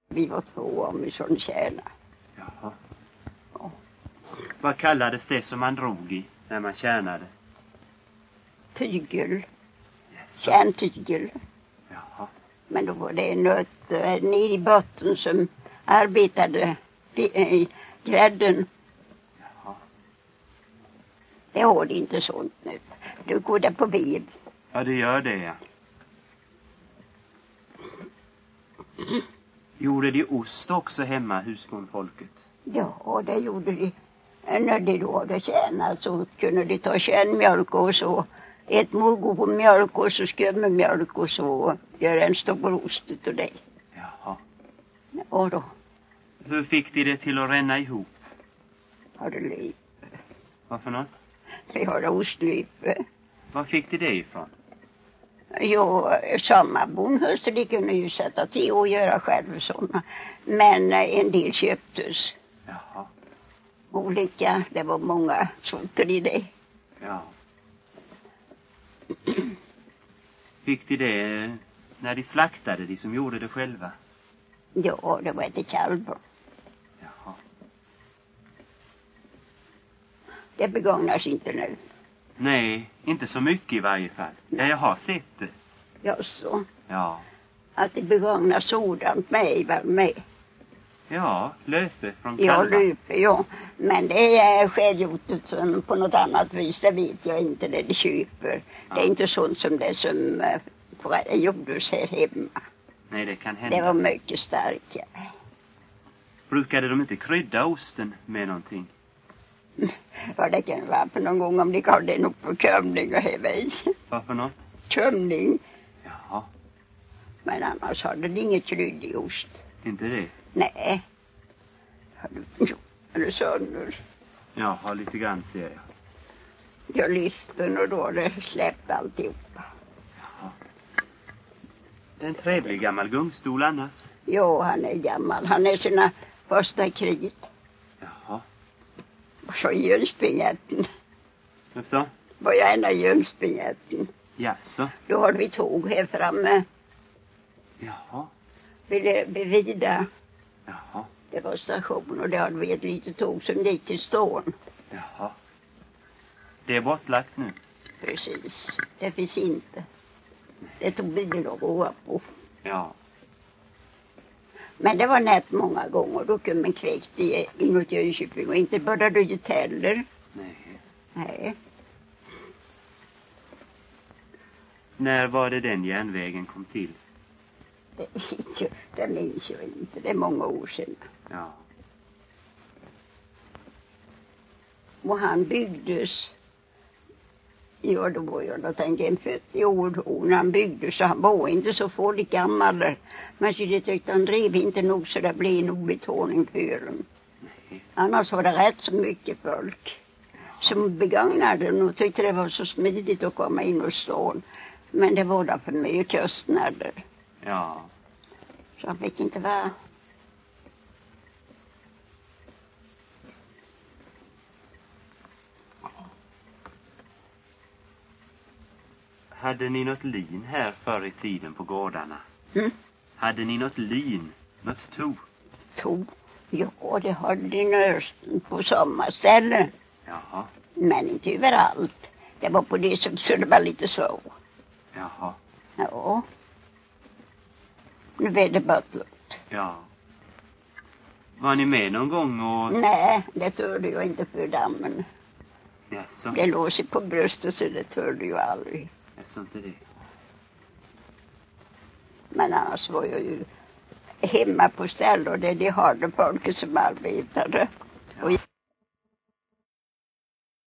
Vi var 2 om vi sån tjäna. Jaha. Ja. Vad kallades det som man drog i när man tjänade? Tygel. Yes. Kärntygel. Jaha. Men då var det något nere i botten som arbetade i grädden. Jaha. Det har det inte sånt nu. Du går där på vev. Ja, det gör det, ja. Gjorde de ost också hemma, husbondfolket? Ja, det gjorde de. När de då hade tjänat så kunde de ta kärnmjölk och så. Ett morgomjölk och så skömmemjölk och så. Göra en stor ost utav det. Jaha. Och då Hur fick de det till att ränna ihop? har det liv. Vad för något? Vi har ostlype. Var fick de det ifrån? Jo, samma bondhus, de kunde ju sätta till och göra själv sådana. Men en del köptes. Jaha. Olika, det var många sorter i det. Ja. Fick de det när de slaktade, de som gjorde det själva? Ja, det var ett kalvar. Jaha. Det begagnas inte nu. Nej, inte så mycket i varje fall. Ja, jag har sett det. Ja, så. Ja. Att det begagnas sådant med. Ja, löpe från Ja, kalvar. löpe, ja. Men det är självgjort på något annat vis, det vet jag inte det de köper. Ja. Det är inte sånt som det som gjordes här hemma. Nej, det kan hända. Det var mycket starkare. Brukade de inte krydda osten med någonting? Ja, det kan vara på någon gång om de gav det något på kömning och häva i. Vad för något? Kömning. Jaha, Men annars hade det inget krydd i ost. inte det? Nej. Har du sönder? Ja, har lite grann ser jag. Jag lysten och då har det släppt alltihopa. Jaha. Det är en trevlig gammal gungstol annars. Jo, han är gammal. Han är sina första krig. Jaha. Och så i Jönspingetten. Och så? Var jag ända i Jönspingetten. Jaså? Då hade vi tåg här framme. Jaha. Bevida. Jaha. Det var station och det hade vi ett litet tåg som gick till stan. Jaha. Det är bortlagt nu. Precis. Det finns inte. Det tog bilen att gå på. Ja. Men det var nätt många gånger. Då kunde man kväckt inåt Jönköping och inte började ju heller. Nej. Nej. När var det den järnvägen kom till? Det minns jag inte. Det är många år sedan. Ja. Och han byggdes. Ja, då var jag tänker en 40 år då när han byggdes. Så han var inte så farligt gammal. Men så det tyckte han drev inte nog så det blev nog betoning för dem. Annars var det rätt så mycket folk som begagnade den och tyckte det var så smidigt att komma in och stan. Men det var där för mycket kostnader. Ja. Så han fick inte vara. Hade ni något lin här förr i tiden på gårdarna? Hade ni något lin? Något to? Ja, det hade de nästan på samma ställe. Jaha. Men inte överallt. Det var på det som skulle vara lite så. Jaha. Ja. Nu är det bortlåt. Ja. Var ni med någon gång och... Nej, det törde jag inte för dammen. Jaså? Det låg sig på bröstet så det törde jag aldrig. Jaså, inte det? Men annars var jag ju hemma på ställ och det de hade folk som arbetade. Ja. Och